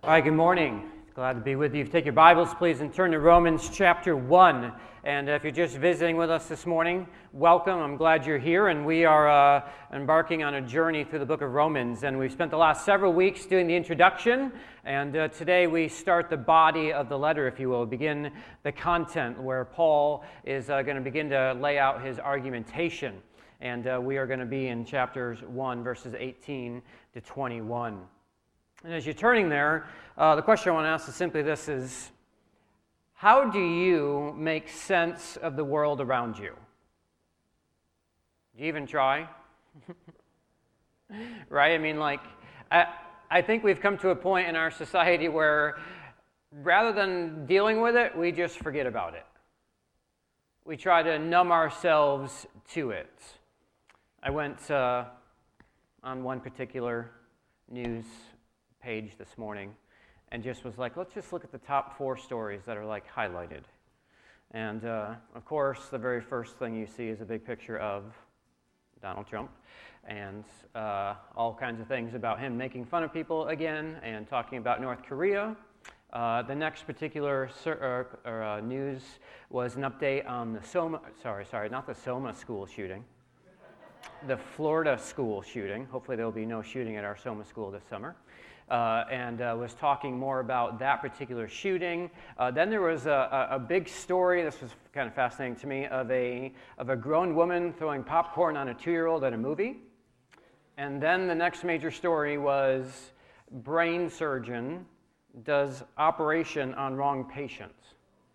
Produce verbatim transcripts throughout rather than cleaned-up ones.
All right, good morning. Glad to be with you. If you take your Bibles, please, and turn to Romans chapter one. And if you're just visiting with us this morning, welcome. I'm glad you're here. And we are uh, embarking on a journey through the book of Romans. And we've spent the last several weeks doing the introduction. And uh, today we start the body of the letter, if you will, begin the content where Paul is uh, going to begin to lay out his argumentation. And uh, we are going to be in chapters one, verses eighteen to twenty-one. And as you're turning there, uh, the question I want to ask is simply this is, how do you make sense of the world around you? Do you even try? Right? I mean, like, I, I think we've come to a point in our society where rather than dealing with it, we just forget about it. We try to numb ourselves to it. I went uh, on one particular news page this morning and just was like, let's just look at the top four stories that are like highlighted. And uh, of course, the very first thing you see is a big picture of Donald Trump and uh, all kinds of things about him making fun of people again and talking about North Korea. Uh, the next particular sur- or, or, uh, news was an update on the Soma, sorry, sorry, not the Soma school shooting, the Florida school shooting. Hopefully there will be no shooting at our Soma school this summer. Uh, and uh, was talking more about that particular shooting. Uh, then there was a, a, a big story, this was kind of fascinating to me, of a, of a grown woman throwing popcorn on a two-year-old at a movie. And then the next major story was brain surgeon does operation on wrong patients.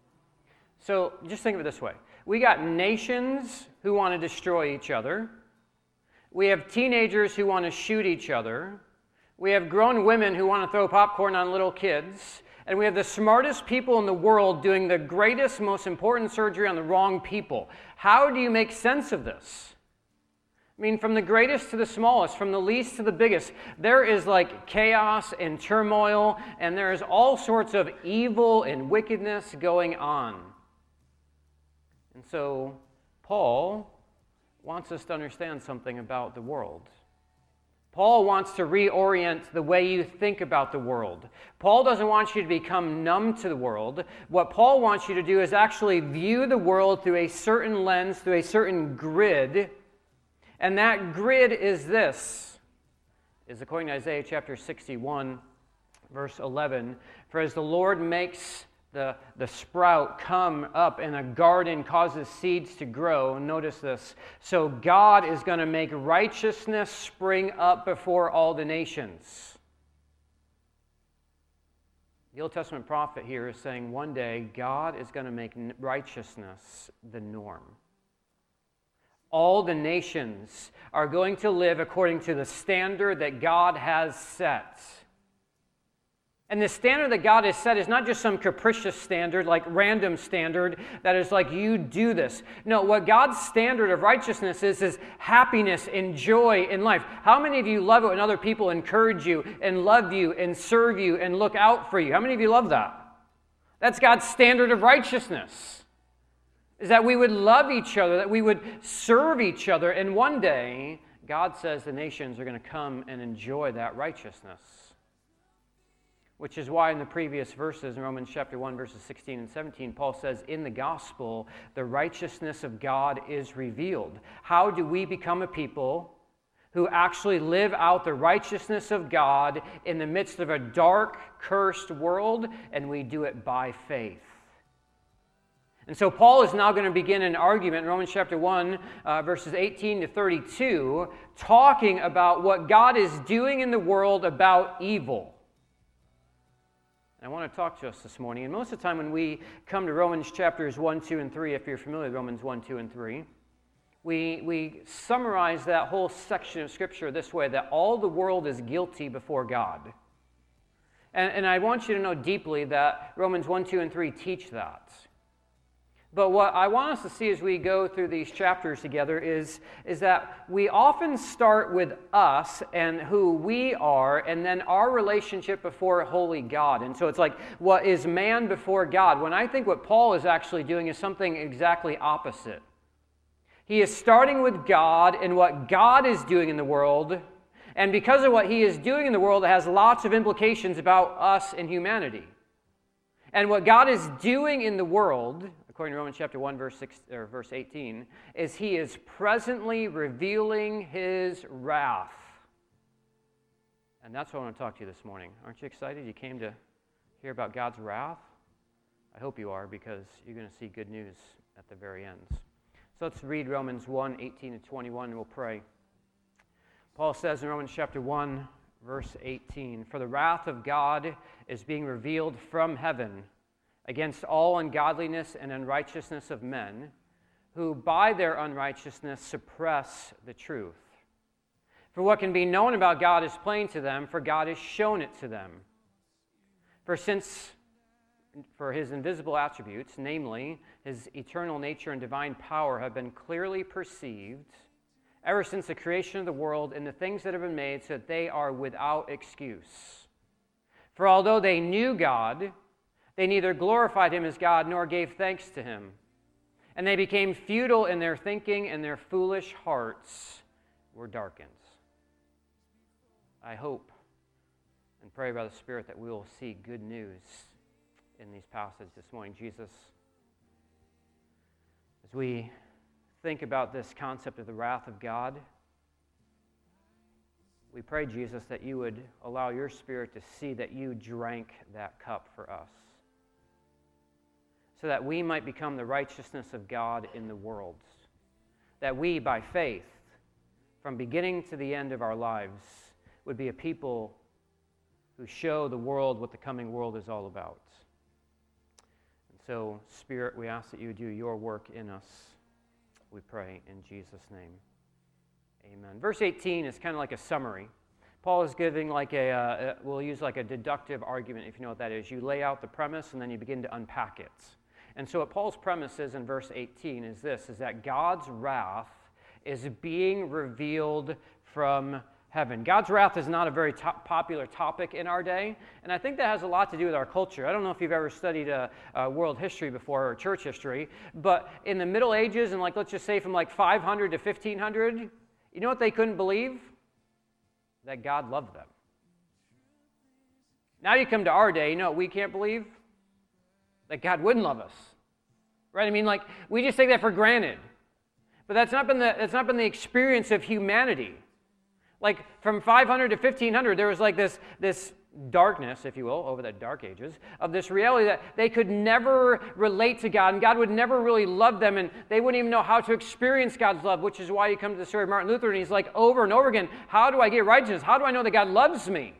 So just think of it this way. We got nations who want to destroy each other. We have teenagers who want to shoot each other. We have grown women who want to throw popcorn on little kids. And we have the smartest people in the world doing the greatest, most important surgery on the wrong people. How do you make sense of this? I mean, from the greatest to the smallest, from the least to the biggest, there is like chaos and turmoil, and there is all sorts of evil and wickedness going on. And so, Paul wants us to understand something about the world. Paul wants to reorient the way you think about the world. Paul doesn't want you to become numb to the world. What Paul wants you to do is actually view the world through a certain lens, through a certain grid. And that grid is this, is according to Isaiah chapter sixty-one, verse eleven, for as the Lord makes the, the sprout come up and a garden causes seeds to grow, notice this, so God is going to make righteousness spring up before all the nations. The Old Testament prophet here is saying one day God is going to make righteousness the norm. All the nations are going to live according to the standard that God has set. And the standard that God has set is not just some capricious standard, like random standard, that is like, you do this. No, what God's standard of righteousness is, is happiness and joy in life. How many of you love it when other people encourage you and love you and serve you and look out for you? How many of you love that? That's God's standard of righteousness, is that we would love each other, that we would serve each other, and one day, God says the nations are going to come and enjoy that righteousness. Which is why in the previous verses, in Romans chapter one, verses sixteen and seventeen, Paul says, in the gospel, the righteousness of God is revealed. How do we become a people who actually live out the righteousness of God in the midst of a dark, cursed world? And we do it by faith. And so Paul is now going to begin an argument in Romans chapter one, uh, verses eighteen to thirty-two, talking about what God is doing in the world about evil. And I want to talk to us this morning. And most of the time when we come to Romans chapters one, two, and three, if you're familiar with Romans one, two, and three, we, we summarize that whole section of Scripture this way, that all the world is guilty before God. And, and I want you to know deeply that Romans one, two, and three teach that. But what I want us to see as we go through these chapters together is, is that we often start with us and who we are, and then our relationship before holy God. And so it's like, what is man before God? When I think what Paul is actually doing is something exactly opposite. He is starting with God and what God is doing in the world, And because of what he is doing in the world, it has lots of implications about us and humanity. And what God is doing in the world, according to Romans chapter one, verse six, or verse eighteen, is he is presently revealing his wrath. And that's what I want to talk to you this morning. Aren't you excited? You came to hear about God's wrath? I hope you are, because you're going to see good news at the very end. So let's read Romans one, eighteen to twenty-one, and we'll pray. Paul says in Romans chapter one, verse eighteen, "For the wrath of God is being revealed from heaven against all ungodliness and unrighteousness of men, who by their unrighteousness suppress the truth. For what can be known about God is plain to them, for God has shown it to them. For since, for his invisible attributes, namely his eternal nature and divine power, have been clearly perceived ever since the creation of the world and the things that have been made, so that they are without excuse. For although they knew God, they neither glorified him as God nor gave thanks to him. And they became futile in their thinking, and their foolish hearts were darkened." I hope and pray by the Spirit that we will see good news in these passages this morning. Jesus, as we think about this concept of the wrath of God, we pray, Jesus, that you would allow your Spirit to see that you drank that cup for us, so that we might become the righteousness of God in the world, that we, by faith, from beginning to the end of our lives, would be a people who show the world what the coming world is all about. And so, Spirit, we ask that you do your work in us. We pray in Jesus' name. Amen. Verse eighteen is kind of like a summary. Paul is giving like a, uh, we'll use like a deductive argument, if you know what that is. You lay out the premise and then you begin to unpack it. And so what Paul's premise is in verse eighteen is this, is that God's wrath is being revealed from heaven. God's wrath is not a very top popular topic in our day, and I think that has a lot to do with our culture. I don't know if you've ever studied uh, uh, world history before, or church history, but in the Middle Ages, and like let's just say from like five hundred to fifteen hundred, you know what they couldn't believe? That God loved them. Now you come to our day, you know what we can't believe? That God wouldn't love us. Right? I mean, like, we just take that for granted. But that's not been the, that's not been the experience of humanity. Like, from five hundred to fifteen hundred, there was like this, this darkness, if you will, over the dark ages, of this reality that they could never relate to God, and God would never really love them, and they wouldn't even know how to experience God's love, which is why you come to the story of Martin Luther, and he's like, over and over again, how do I get righteousness? How do I know that God loves me?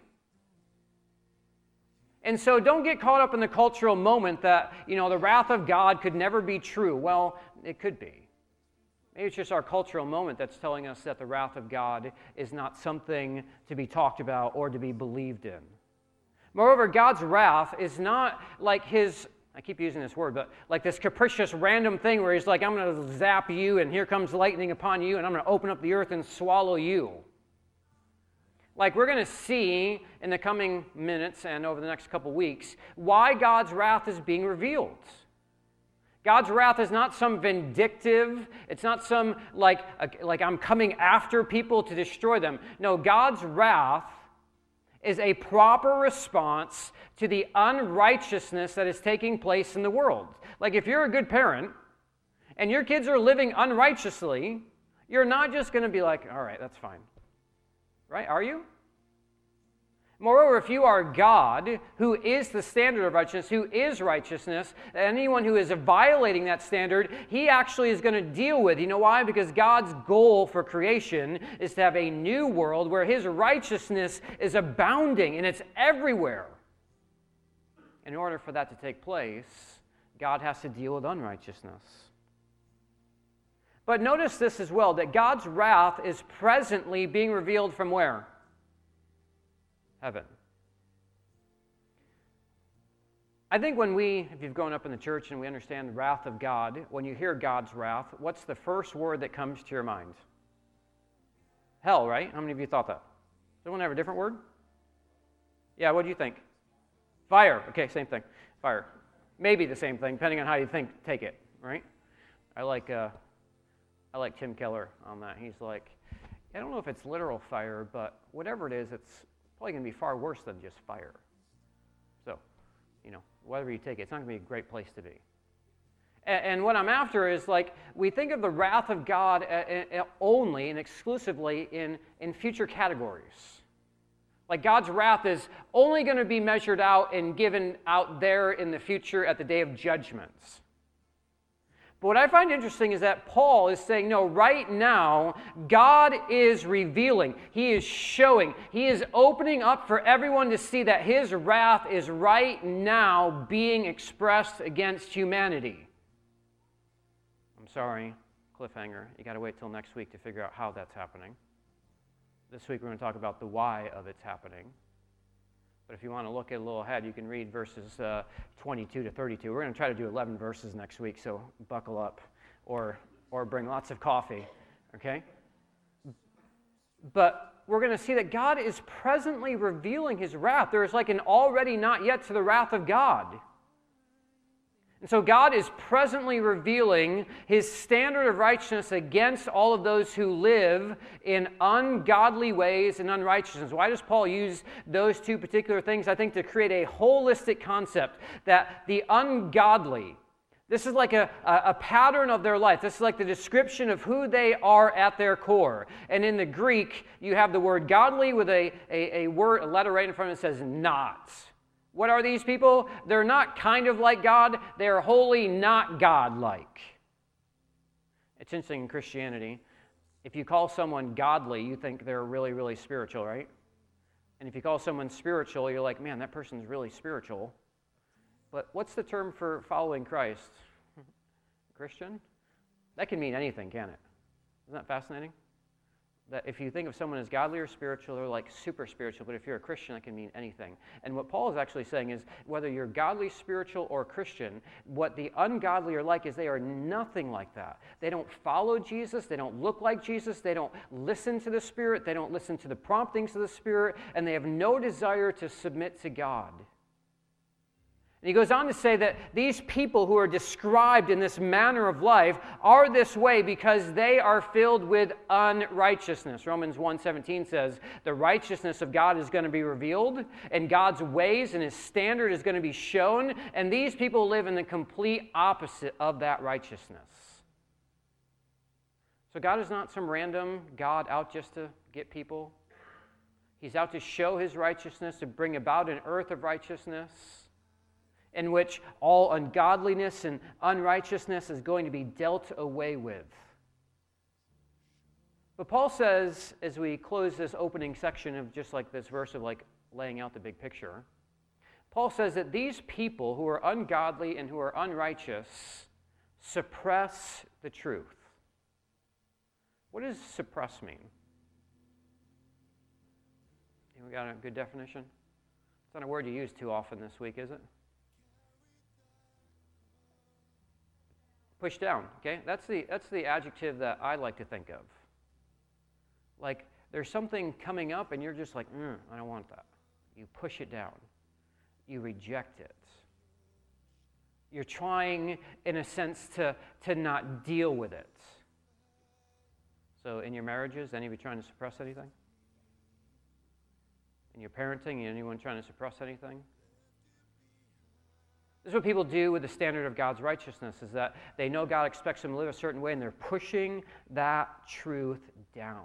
And so don't get caught up in the cultural moment that, you know, the wrath of God could never be true. Well, it could be. Maybe it's just our cultural moment that's telling us that the wrath of God is not something to be talked about or to be believed in. Moreover, God's wrath is not like his, I keep using this word, but like this capricious random thing where he's like, I'm going to zap you and here comes lightning upon you and I'm going to open up the earth and swallow you. Like we're going to see in the coming minutes and over the next couple weeks why God's wrath is being revealed. God's wrath is not some vindictive, it's not some like, like I'm coming after people to destroy them. No, God's wrath is a proper response to the unrighteousness that is taking place in the world. Like if you're a good parent and your kids are living unrighteously, you're not just going to be like, all right, that's fine. Right? Are you? Moreover, if you are God, who is the standard of righteousness, who is righteousness, anyone who is violating that standard, he actually is going to deal with. You know why? Because God's goal for creation is to have a new world where his righteousness is abounding and it's everywhere. In order for that to take place, God has to deal with unrighteousness. But notice this as well, that God's wrath is presently being revealed from where? Heaven. I think when we, if you've grown up in the church and we understand the wrath of God, when you hear God's wrath, what's the first word that comes to your mind? Hell, right? How many of you thought that? Does anyone have a different word? Yeah, what do you think? Fire. Okay, same thing. Fire. Maybe the same thing, depending on how you think, take it, right? I like, uh, I like Tim Keller on that. He's like, I don't know if it's literal fire, but whatever it is, it's probably going to be far worse than just fire. So, you know, whatever you take it, it's not going to be a great place to be. And, and what I'm after is, like, we think of the wrath of God uh, uh, only and exclusively in, in future categories. Like, God's wrath is only going to be measured out and given out there in the future at the day of judgments. But what I find interesting is that Paul is saying, no, right now, God is revealing. He is showing. He is opening up for everyone to see that his wrath is right now being expressed against humanity. I'm sorry, cliffhanger. You got to wait till next week to figure out how that's happening. This week we're going to talk about the why of it's happening. But if you want to look at a little ahead, you can read verses uh, twenty-two to thirty-two. We're going to try to do eleven verses next week, so buckle up or, or bring lots of coffee, okay? But we're going to see that God is presently revealing his wrath. There is like an already not yet to the wrath of God. And so God is presently revealing his standard of righteousness against all of those who live in ungodly ways and unrighteousness. Why does Paul use those two particular things? I think to create a holistic concept that the ungodly, this is like a, a, a pattern of their life. This is like the description of who they are at their core. And in the Greek, you have the word godly with a, a, a word, a letter right in front of it that says not. What are these people? They're not kind of like God. They're wholly not God-like. It's interesting in Christianity. If you call someone godly, you think they're really, really spiritual, right? And if you call someone spiritual, you're like, man, that person's really spiritual. But what's the term for following Christ? Christian? That can mean anything, can it? Isn't that fascinating? That if you think of someone as godly or spiritual, they're like super spiritual, but if you're a Christian, that can mean anything. And what Paul is actually saying is, whether you're godly, spiritual, or Christian, what the ungodly are like is they are nothing like that. They don't follow Jesus, they don't look like Jesus, they don't listen to the Spirit, they don't listen to the promptings of the Spirit, and they have no desire to submit to God. And he goes on to say that these people who are described in this manner of life are this way because they are filled with unrighteousness. Romans one seventeen says the righteousness of God is going to be revealed, and God's ways and his standard is going to be shown, and these people live in the complete opposite of that righteousness. So God is not some random God out just to get people. He's out to show his righteousness, to bring about an earth of righteousness, in which all ungodliness and unrighteousness is going to be dealt away with. But Paul says, as we close this opening section of just like this verse of like laying out the big picture, Paul says that these people who are ungodly and who are unrighteous suppress the truth. What does suppress mean? We got a good definition? It's not a word you use too often this week, is it? Push down, okay? That's the, that's the adjective that I like to think of. Like, there's something coming up and you're just like, mm, I don't want that. You push it down. You reject it. You're trying, in a sense, to, to not deal with it. So in your marriages, any of you trying to suppress anything? In your parenting, anyone trying to suppress anything? This is what people do with the standard of God's righteousness, is that they know God expects them to live a certain way, and they're pushing that truth down.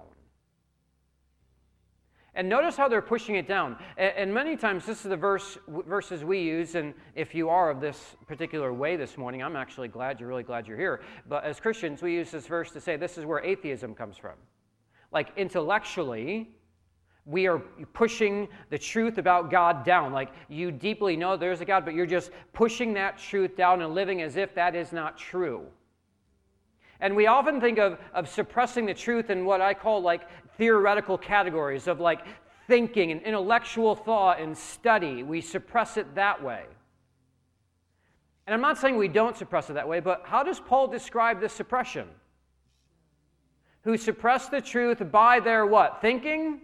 And notice how they're pushing it down. And many times, this is the verse verses we use, and if you are of this particular way this morning, I'm actually glad, you're really glad you're here. But as Christians, we use this verse to say this is where atheism comes from. Like, intellectually, we are pushing the truth about God down. Like, you deeply know there's a God, but you're just pushing that truth down and living as if that is not true. And we often think of, of suppressing the truth in what I call like theoretical categories of like thinking and intellectual thought and study. We suppress it that way. And I'm not saying we don't suppress it that way, but how does Paul describe this suppression? Who suppress the truth by their what? Thinking?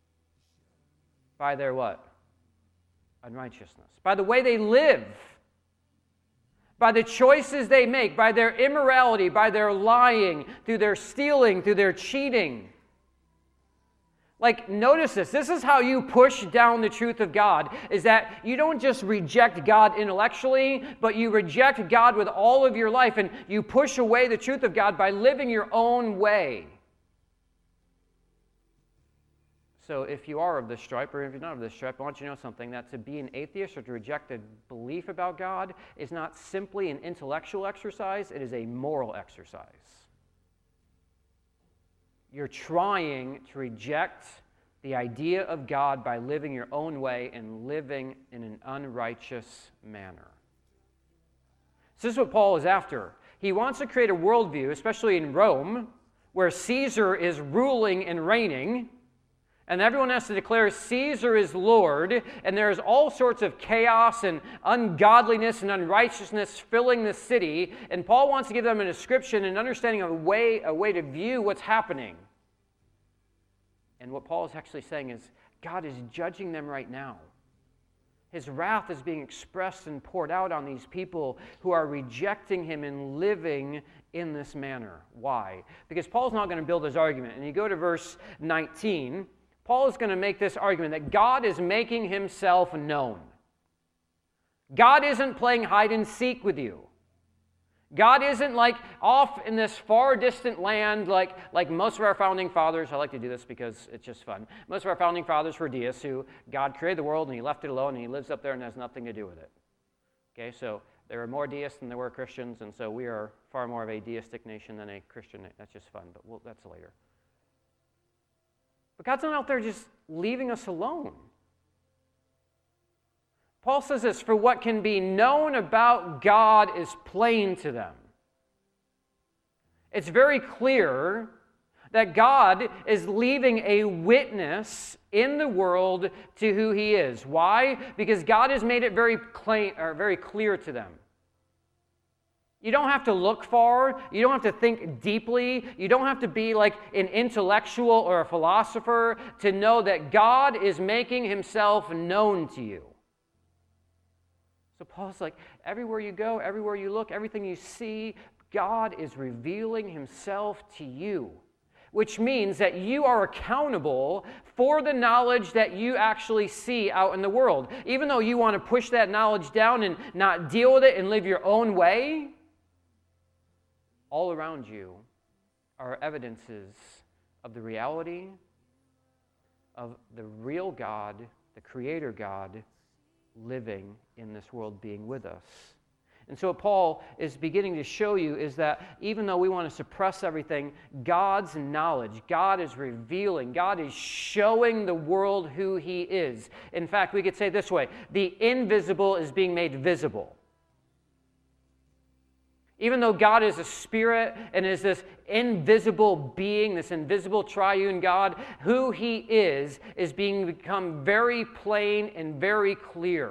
By their what? Unrighteousness. By the way they live. By the choices they make. By their immorality. By their lying. Through their stealing. Through their cheating. Like, notice this. This is how you push down the truth of God, is that you don't just reject God intellectually, but you reject God with all of your life, and you push away the truth of God by living your own way. So if you are of this stripe, or if you're not of this stripe, I want you to know something, that to be an atheist or to reject a belief about God is not simply an intellectual exercise, it is a moral exercise. You're trying to reject the idea of God by living your own way and living in an unrighteous manner. So this is what Paul is after. He wants to create a worldview, especially in Rome, where Caesar is ruling and reigning, and everyone has to declare Caesar is Lord, and there's all sorts of chaos and ungodliness and unrighteousness filling the city, and Paul wants to give them a description and understanding of a way, a way to view what's happening. And what Paul is actually saying is, God is judging them right now. His wrath is being expressed and poured out on these people who are rejecting him and living in this manner. Why? Because Paul's not going to build his argument. And you go to verse nineteen, Paul is going to make this argument that God is making himself known. God isn't playing hide and seek with you. God isn't like off in this far distant land like, like most of our founding fathers. I like to do this because it's just fun. Most of our founding fathers were deists who God created the world and he left it alone and he lives up there and has nothing to do with it. Okay, so there were more deists than there were Christians, and so we are far more of a deistic nation than a Christian. That's just fun, but we'll, that's later. But God's not out there just leaving us alone. Paul says this, for what can be known about God is plain to them. It's very clear that God is leaving a witness in the world to who he is. Why? Because God has made it very plain, or very clear to them. You don't have to look far. You don't have to think deeply. You don't have to be like an intellectual or a philosopher to know that God is making himself known to you. So Paul's like, everywhere you go, everywhere you look, everything you see, God is revealing himself to you, which means that you are accountable for the knowledge that you actually see out in the world. Even though you want to push that knowledge down and not deal with it and live your own way, all around you are evidences of the reality of the real God, the Creator God, living in this world, being with us. And so what Paul is beginning to show you is that even though we want to suppress everything, God's knowledge, God is revealing, God is showing the world who he is. In fact, we could say it this way, the invisible is being made visible. Even though God is a spirit and is this invisible being, this invisible triune God, who he is, is being become very plain and very clear.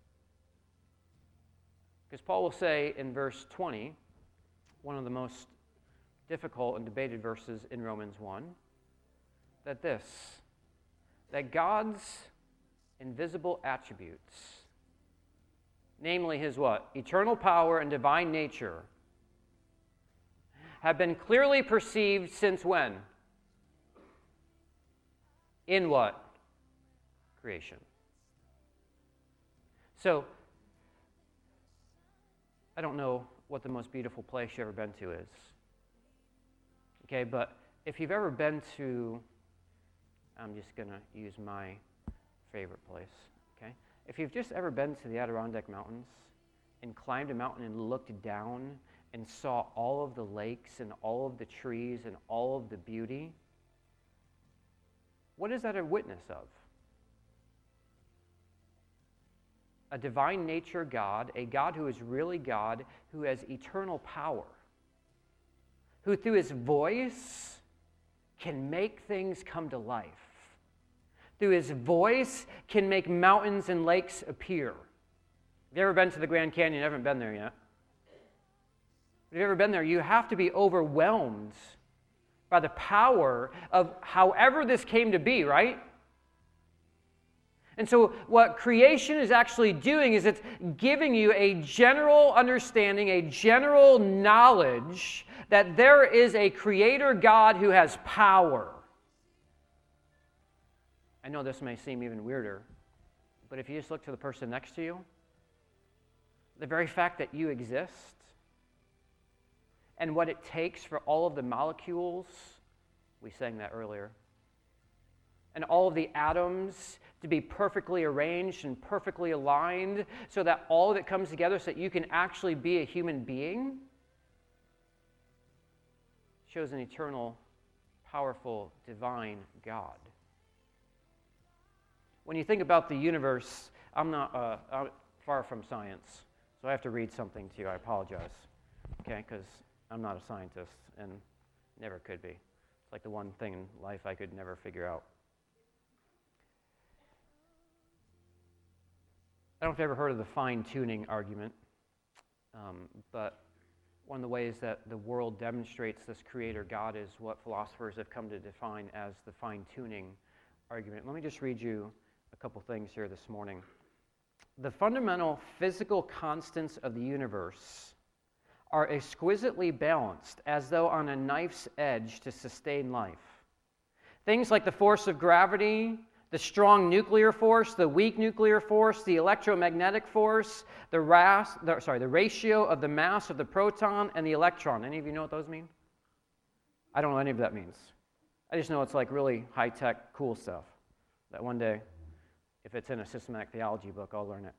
Because Paul will say in verse twenty, one of the most difficult and debated verses in Romans one, that this, that God's invisible attributes, namely his what? Eternal power and divine nature, have been clearly perceived since when? In what? Creation. So, I don't know what the most beautiful place you've ever been to is. Okay, but if you've ever been to, I'm just going to use my favorite place, okay? If you've just ever been to the Adirondack Mountains and climbed a mountain and looked down and saw all of the lakes and all of the trees and all of the beauty, what is that a witness of? A divine nature God, a God who is really God, who has eternal power, who through his voice can make things come to life. Through his voice can make mountains and lakes appear. Have you ever been to the Grand Canyon? I haven't been there yet. If you've ever been there, you have to be overwhelmed by the power of however this came to be, right? And so what creation is actually doing is it's giving you a general understanding, a general knowledge that there is a creator God who has power. I know this may seem even weirder, but if you just look to the person next to you, the very fact that you exist and what it takes for all of the molecules, we sang that earlier, and all of the atoms to be perfectly arranged and perfectly aligned so that all of it comes together so that you can actually be a human being, shows an eternal, powerful, divine God. When you think about the universe, I'm not uh, I'm far from science, so I have to read something to you. I apologize, okay, because I'm not a scientist and never could be. It's like the one thing in life I could never figure out. I don't know if you've ever heard of the fine-tuning argument, um, but one of the ways that the world demonstrates this creator God is what philosophers have come to define as the fine-tuning argument. Let me just read you a couple things here this morning. The fundamental physical constants of the universe are exquisitely balanced, as though on a knife's edge, to sustain life. Things like the force of gravity, the strong nuclear force, the weak nuclear force, the electromagnetic force, the, ras, the, sorry, the ratio of the mass of the proton and the electron. Any of you know what those mean? I don't know what any of that means. I just know it's like really high-tech, cool stuff that one day, if it's in a systematic theology book, I'll learn it.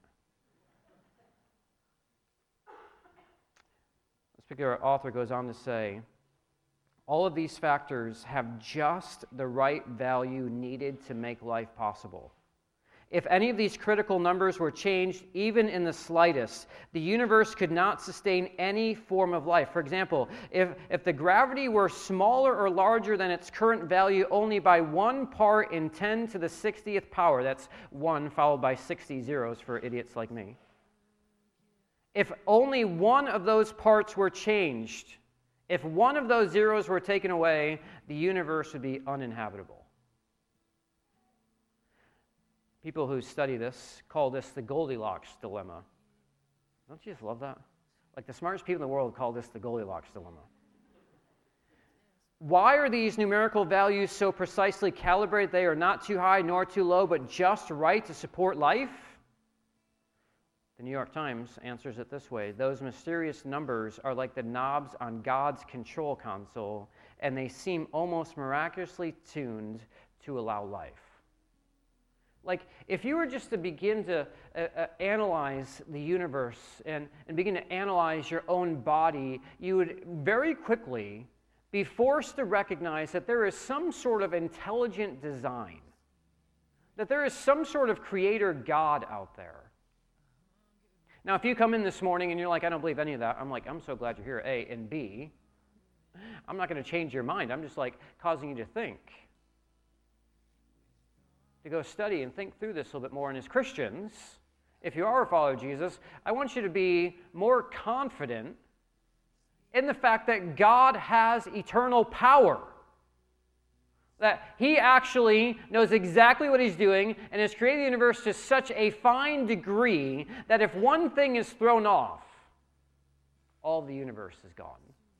This particular author goes on to say, all of these factors have just the right value needed to make life possible. If any of these critical numbers were changed, even in the slightest, the universe could not sustain any form of life. For example, if, if the gravity were smaller or larger than its current value only by one part in ten to the sixtieth power, that's one followed by sixty zeros for idiots like me. If only one of those parts were changed, if one of those zeros were taken away, the universe would be uninhabitable. People who study this call this the Goldilocks dilemma. Don't you just love that? Like the smartest people in the world call this the Goldilocks dilemma. Why are these numerical values so precisely calibrated? They are not too high nor too low, but just right to support life? The New York Times answers it this way: those mysterious numbers are like the knobs on God's control console, and they seem almost miraculously tuned to allow life. Like, if you were just to begin to uh, uh, analyze the universe and, and begin to analyze your own body, you would very quickly be forced to recognize that there is some sort of intelligent design, that there is some sort of creator God out there. Now, if you come in this morning and you're like, I don't believe any of that, I'm like, I'm so glad you're here, A, and B, I'm not going to change your mind. I'm just like causing you to think, to go study and think through this a little bit more. And as Christians, if you are a follower of Jesus, I want you to be more confident in the fact that God has eternal power. That He actually knows exactly what He's doing and has created the universe to such a fine degree that if one thing is thrown off, all the universe is gone.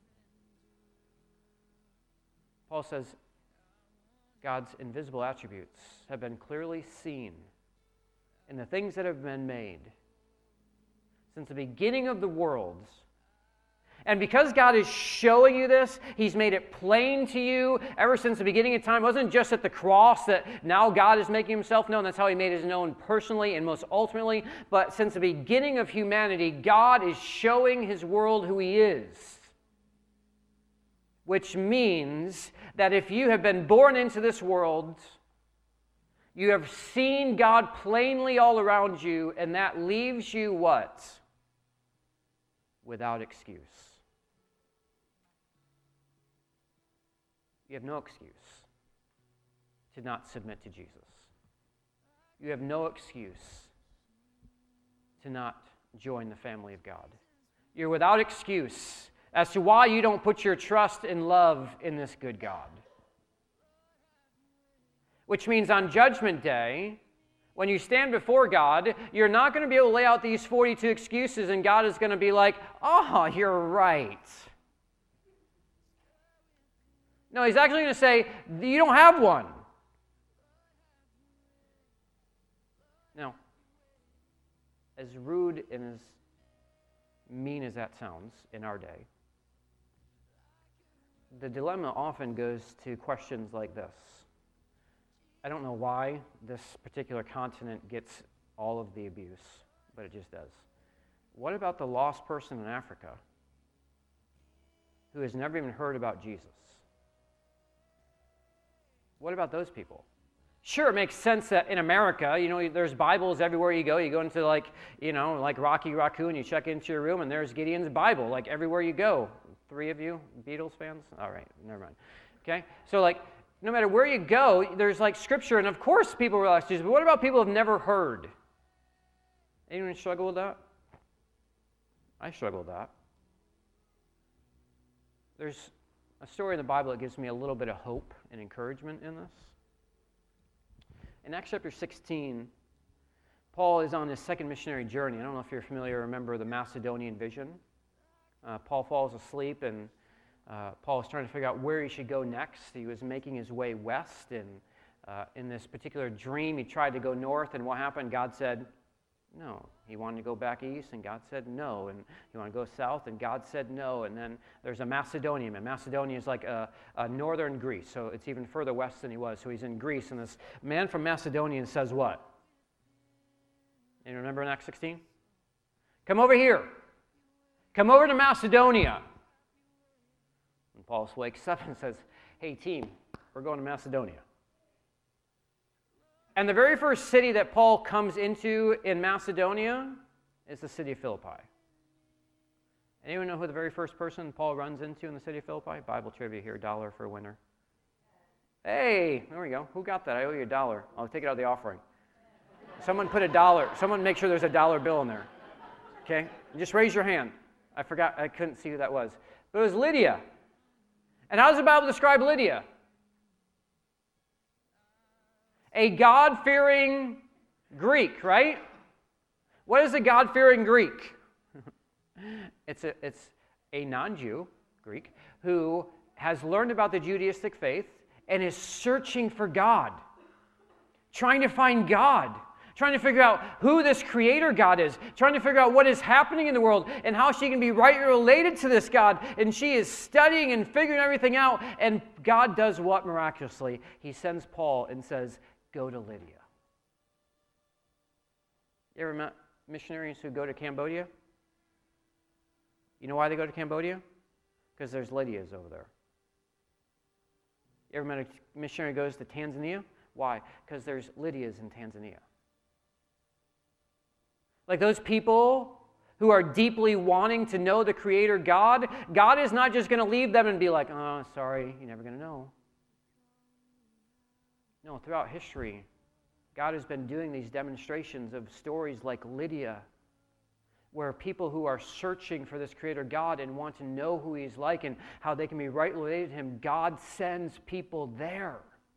Paul says God's invisible attributes have been clearly seen in the things that have been made since the beginning of the world. And because God is showing you this, He's made it plain to you ever since the beginning of time. It wasn't just at the cross that now God is making Himself known. That's how He made His known personally and most ultimately. But since the beginning of humanity, God is showing His world who He is. Which means that if you have been born into this world, you have seen God plainly all around you, and that leaves you what? Without excuse. You have no excuse to not submit to Jesus. You have no excuse to not join the family of God. You're without excuse as to why you don't put your trust and love in this good God. Which means on Judgment Day, when you stand before God, you're not going to be able to lay out these forty-two excuses and God is going to be like, oh, you're right. No, He's actually going to say, you don't have one. as rude and as mean as that sounds in our day, the dilemma often goes to questions like this. I don't know why this particular continent gets all of the abuse, but it just does. What about the lost person in Africa who has never even heard about Jesus? What about those people? Sure, it makes sense that in America, you know, there's Bibles everywhere you go. You go into like, you know, like Rocky Raccoon, you check into your room and there's Gideon's Bible, like everywhere you go. Three of you, Beatles fans? All right, never mind. Okay, so like, no matter where you go, there's like scripture, and of course people realize Jesus, but what about people who have never heard? Anyone struggle with that? I struggle with that. There's a story in the Bible that gives me a little bit of hope and encouragement in this. In Acts chapter sixteen, Paul is on his second missionary journey. I don't know if you're familiar or remember the Macedonian vision. Uh, Paul falls asleep, and uh, Paul is trying to figure out where he should go next. He was making his way west, and uh, in this particular dream, he tried to go north, and what happened? God said no. He wanted to go back east, and God said no. And he wanted to go south, and God said no. And then there's a Macedonian, and Macedonia is like a, a northern Greece, so it's even further west than he was. So he's in Greece, and this man from Macedonia says what? You remember in Acts sixteen? Come over here. Come over to Macedonia. And Paul wakes up and says, hey, team, we're going to Macedonia. And the very first city that Paul comes into in Macedonia is the city of Philippi. Anyone know who the very first person Paul runs into in the city of Philippi? Bible trivia here, dollar for a winner. Hey, there we go. Who got that? I owe you a dollar. I'll take it out of the offering. Someone put a dollar. Someone make sure there's a dollar bill in there. Okay? Just raise your hand. I forgot. I couldn't see who that was. But it was Lydia. And how does the Bible describe Lydia? A God-fearing Greek, right? What is a God-fearing Greek? it's a, it's a non-Jew Greek who has learned about the Judaistic faith and is searching for God, trying to find God, trying to figure out who this creator God is, trying to figure out what is happening in the world and how she can be rightly related to this God. And she is studying and figuring everything out. And God does what miraculously? He sends Paul and says, go to Lydia. You ever met missionaries who go to Cambodia? You know why they go to Cambodia? Because there's Lydias over there. You ever met a missionary who goes to Tanzania? Why? Because there's Lydias in Tanzania. Like those people who are deeply wanting to know the Creator God, God is not just going to leave them and be like, oh, sorry, you're never going to know. No, throughout history, God has been doing these demonstrations of stories like Lydia, where people who are searching for this Creator God and want to know who He's like and how they can be right related to Him, God sends people there.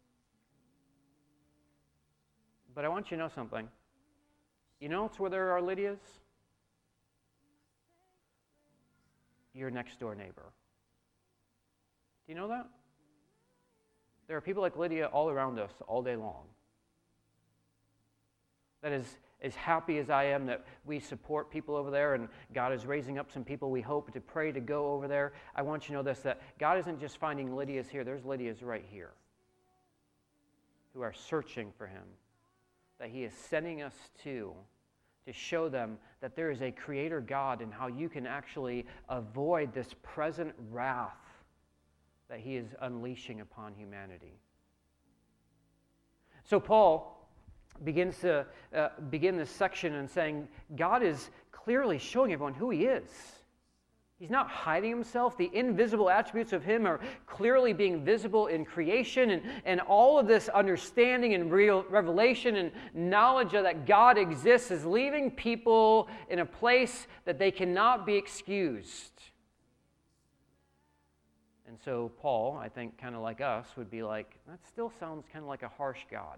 But I want you to know something. You know it's where there are Lydias? Your next door neighbor. Do you know that? There are people like Lydia all around us all day long. That is, as happy as I am that we support people over there and God is raising up some people we hope to pray to go over there, I want you to know this, that God isn't just finding Lydias here. There's Lydias right here who are searching for Him, that He is sending us to to show them that there is a Creator God and how you can actually avoid this present wrath that He is unleashing upon humanity. So Paul begins to uh, begin this section and saying, God is clearly showing everyone who He is. He's not hiding Himself. The invisible attributes of Him are clearly being visible in creation, and, and all of this understanding and real revelation and knowledge of that God exists is leaving people in a place that they cannot be excused. And so Paul, I think kind of like us, would be like, that still sounds kind of like a harsh God.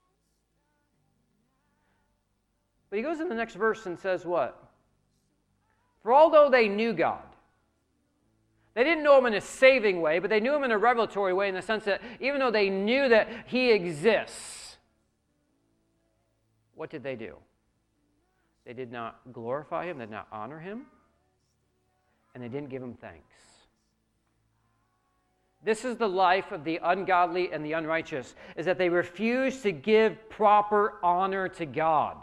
But he goes in the next verse and says what? For although they knew God, they didn't know Him in a saving way, but they knew Him in a revelatory way in the sense that even though they knew that He exists, what did they do? They did not glorify him, they did not honor him, and they didn't give him thanks. This is the life of the ungodly and the unrighteous, is that they refuse to give proper honor to God.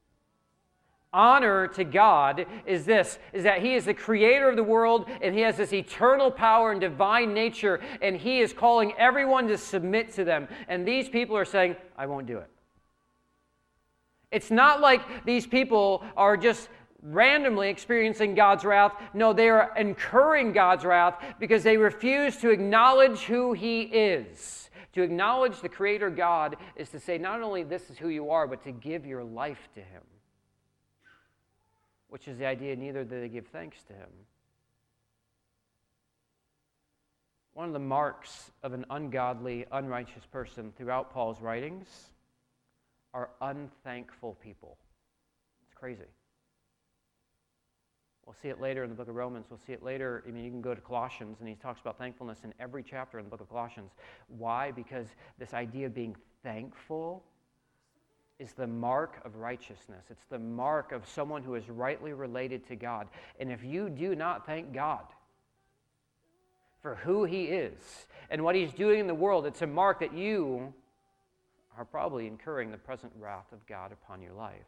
Honor to God is this, is that he is the creator of the world, and he has this eternal power and divine nature, and he is calling everyone to submit to them. And these people are saying, I won't do it. It's not like these people are just randomly experiencing God's wrath. No, they are incurring God's wrath because they refuse to acknowledge who he is. To acknowledge the Creator God is to say not only this is who you are, but to give your life to him. Which is the idea, neither do they give thanks to him. One of the marks of an ungodly, unrighteous person throughout Paul's writings are unthankful people. It's crazy. We'll see it later in the book of Romans. We'll see it later. I mean, you can go to Colossians, and he talks about thankfulness in every chapter in the book of Colossians. Why? Because this idea of being thankful is the mark of righteousness. It's the mark of someone who is rightly related to God. And if you do not thank God for who he is and what he's doing in the world, it's a mark that you are probably incurring the present wrath of God upon your life.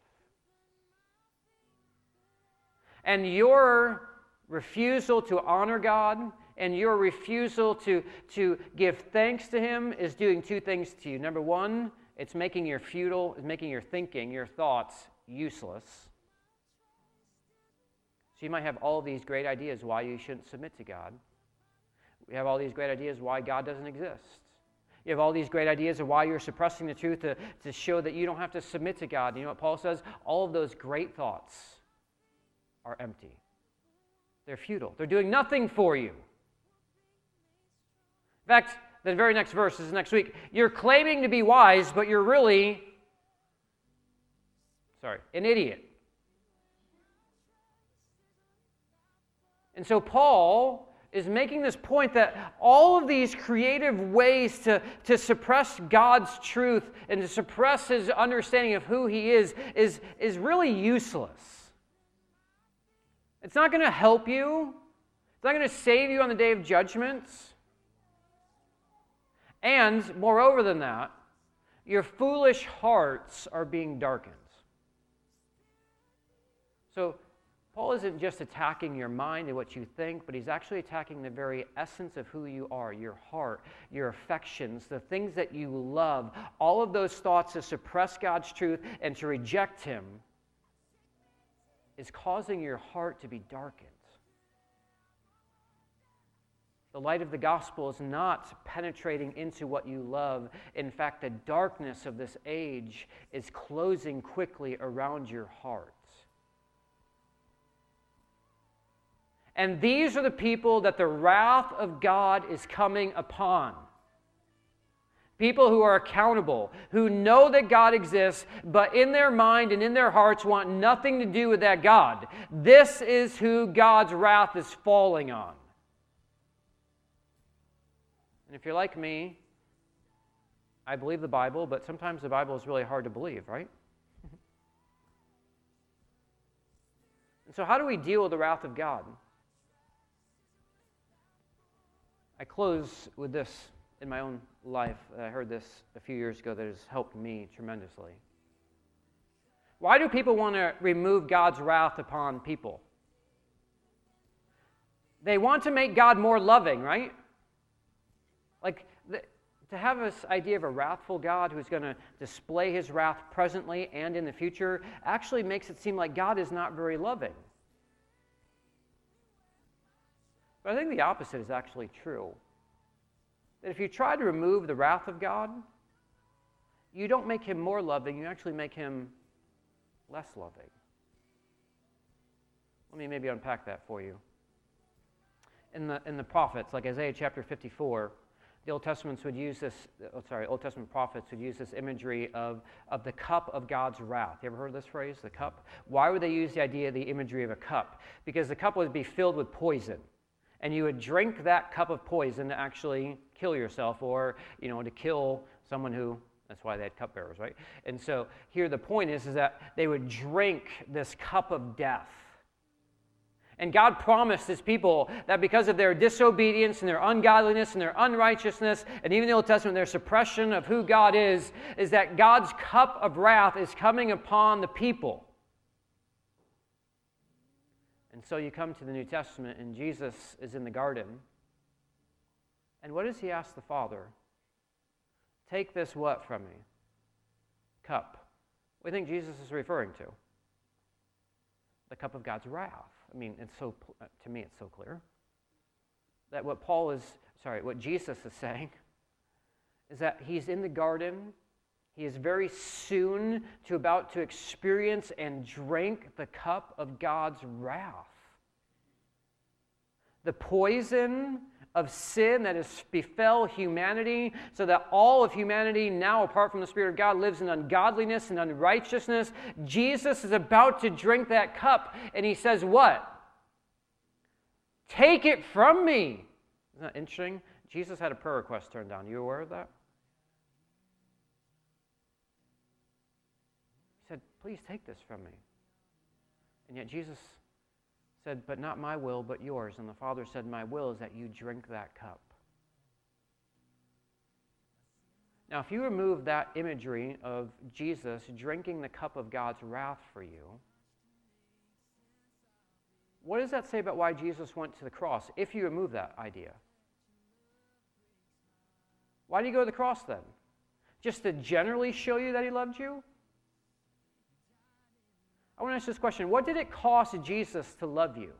And your refusal to honor God and your refusal to, to give thanks to him is doing two things to you. Number one, it's making your futile, it's making your thinking, your thoughts useless. So you might have all these great ideas why you shouldn't submit to God. We have all these great ideas why God doesn't exist. You have all these great ideas of why you're suppressing the truth to, to show that you don't have to submit to God. You know what Paul says? All of those great thoughts are empty. They're futile. They're doing nothing for you. In fact, the very next verse is next week. You're claiming to be wise, but you're really, sorry, an idiot. And so Paul is making this point that all of these creative ways to, to suppress God's truth and to suppress his understanding of who he is, is, is really useless. It's not going to help you. It's not going to save you on the day of judgment. And, moreover than that, your foolish hearts are being darkened. So, Paul isn't just attacking your mind and what you think, but he's actually attacking the very essence of who you are, your heart, your affections, the things that you love. All of those thoughts to suppress God's truth and to reject him is causing your heart to be darkened. The light of the gospel is not penetrating into what you love. In fact, the darkness of this age is closing quickly around your heart. And these are the people that the wrath of God is coming upon. People who are accountable, who know that God exists, but in their mind and in their hearts want nothing to do with that God. This is who God's wrath is falling on. And if you're like me, I believe the Bible, but sometimes the Bible is really hard to believe, right? And so how do we deal with the wrath of God? I close with this in my own life. I heard this a few years ago that has helped me tremendously. Why do people want to remove God's wrath upon people? They want to make God more loving, right? Like, the, to have this idea of a wrathful God who's going to display his wrath presently and in the future actually makes it seem like God is not very loving. But I think the opposite is actually true. That if you try to remove the wrath of God, you don't make him more loving, you actually make him less loving. Let me maybe unpack that for you. In the, in the prophets, like Isaiah chapter fifty-four, the Old Testaments would use this, oh, sorry, Old Testament prophets would use this imagery of, of the cup of God's wrath. You ever heard this phrase, the cup? Why would they use the idea, the imagery of a cup? Because the cup would be filled with poison. And you would drink that cup of poison to actually kill yourself or, you know, to kill someone who That's why they had cupbearers, right? And so here the point is, is that they would drink this cup of death. And God promised his people that because of their disobedience and their ungodliness and their unrighteousness, and even the Old Testament, their suppression of who God is, is that God's cup of wrath is coming upon the people. And so you come to the New Testament, and Jesus is in the garden. And what does he ask the Father? Take this what from me? Cup. What do you think Jesus is referring to? The cup of God's wrath. I mean, it's so, to me, it's so clear that what Paul is, sorry, what Jesus is saying is that he's in the garden. He is very soon to about to experience and drink the cup of God's wrath. The poison of sin that has befell humanity, so that all of humanity now, apart from the Spirit of God, lives in ungodliness and unrighteousness. Jesus is about to drink that cup, and he says what? Take it from me. Isn't that interesting? Jesus had a prayer request turned down. Are you aware of that? He said, please take this from me. And yet Jesus said, but not my will, but yours. And the Father said, my will is that you drink that cup. Now, if you remove that imagery of Jesus drinking the cup of God's wrath for you, what does that say about why Jesus went to the cross, if you remove that idea? Why did he go to the cross then? Just to generally show you that he loved you? I want to ask this question. What did it cost Jesus to love you?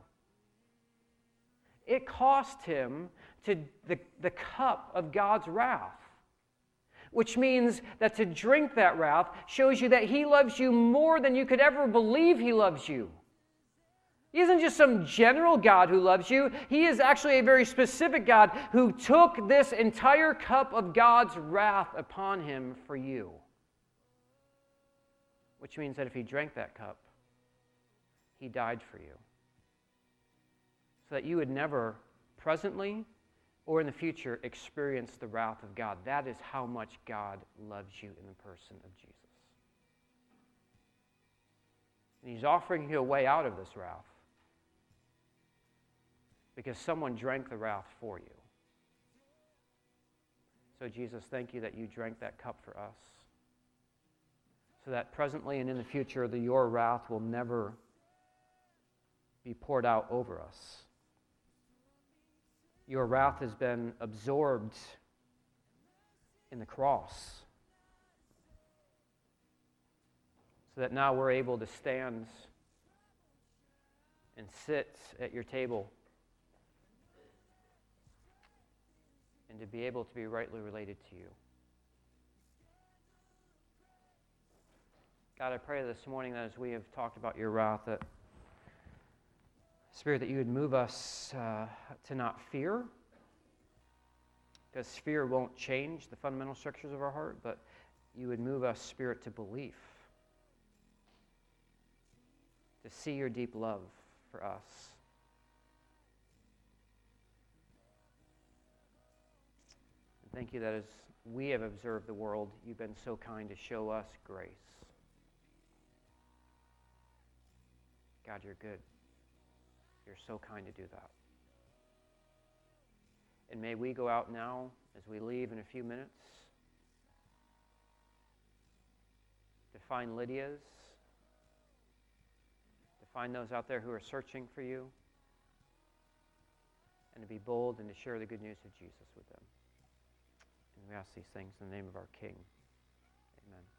It cost him to the, the cup of God's wrath, which means that to drink that wrath shows you that he loves you more than you could ever believe he loves you. He isn't just some general God who loves you. He is actually a very specific God who took this entire cup of God's wrath upon him for you. Which means that if he drank that cup, he died for you. So that you would never, presently or in the future, experience the wrath of God. That is how much God loves you in the person of Jesus. And he's offering you a way out of this wrath because someone drank the wrath for you. So Jesus, thank you that you drank that cup for us, so that presently and in the future, the, your wrath will never be poured out over us. Your wrath has been absorbed in the cross, so that now we're able to stand and sit at your table and to be able to be rightly related to you. God, I pray this morning that as we have talked about your wrath, that Spirit, that you would move us uh, to not fear, because fear won't change the fundamental structures of our heart, but you would move us, Spirit, to belief, to see your deep love for us. And thank you that as we have observed the world, you've been so kind to show us grace. God, you're good. You're so kind to do that. And may we go out now as we leave in a few minutes to find Lydia's, to find those out there who are searching for you, and to be bold and to share the good news of Jesus with them. And we ask these things in the name of our King. Amen.